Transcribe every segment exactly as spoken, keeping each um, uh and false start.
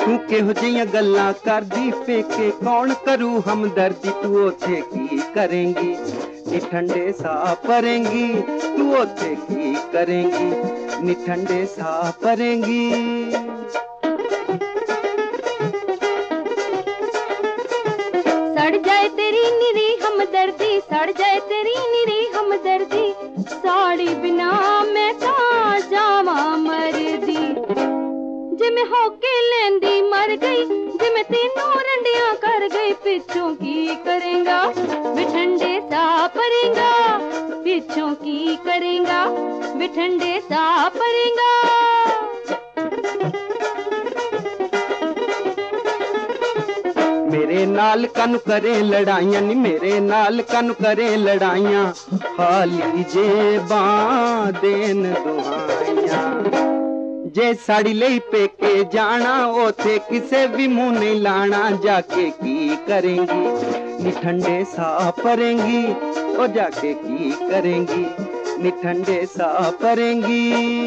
तू किहो जिहियां गल्लां करदी फेके कौन करू हमदर्दी तू ओथे की करेंगी नी ठंडे साह भरेंगी तू ओथे की करेंगी नी ठंडे साह भरेंगी। सड़ जाए तेरी निरी हमदर्दी सड़ जाए तेरी निरी हमदर्दी साड़ी बिना मैं कहाँ जावा मरदी जिमें होके लेंदी मर गई जिमें तीनों रंडियां कर गई पिछों की करेंगा बिठंडे सा परेंगा पिछों की करेंगा बिठंडे सा परेंगा। मेरे नाल कन करे लड़ाइयां नी मेरे नाल कन करे लड़ाइयां हाली जे बां देन दुहाइयां जे साड़ी ले पेके जाना ओथे किसे भी मुंह नहीं लाना जाके की करेंगी नी ठंडे साह भरेंगी ओ जाके की करेंगी नी ठंडे साह भरेंगी।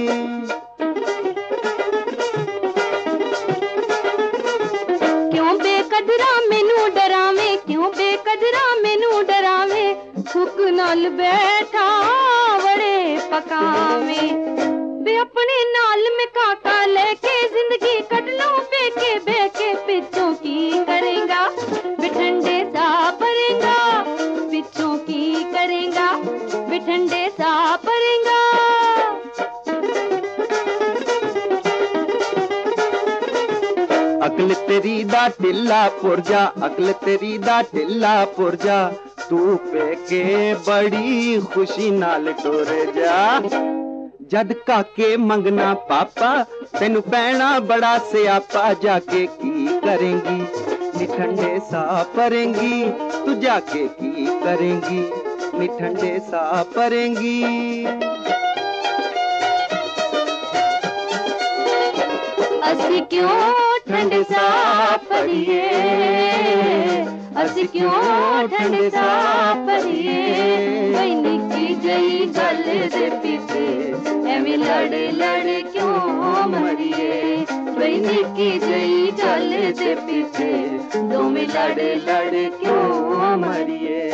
क्यों बेकदरा मैनू डरावे क्यों बेकदरा मैनू डरावे सुख नाल बैठा बड़े पकावे वे अपने नाल में काका लेके जिंदगी कट लो बेके बेके पिछों की करेंगा बिठंडे सा भरेंगा पिछों की करेंगा बिठंडे सा भरेंगा। अकल तेरी दा टिल्ला पुरजा अकल तेरी दा टिल्ला पुरजा तू पेके बड़ी खुशी नाल टुर जा जद काके मंगना पापा तेनू पैना बड़ा सियापा जाके की करेंगी नी ठंडे साह भरेंगी तू जाके की करेंगी नी ठंडे साह भरेंगी। असी क्यों ठंडे साह भरिए असी क्यों ठंडे साह भरिए कोई निक्की जई गल दे पीछे एवें लड़ लड़ क्यों मरिए कोई निक्की जई गल दे पीछे दोवें लड़ लड़ क्यों मरिए।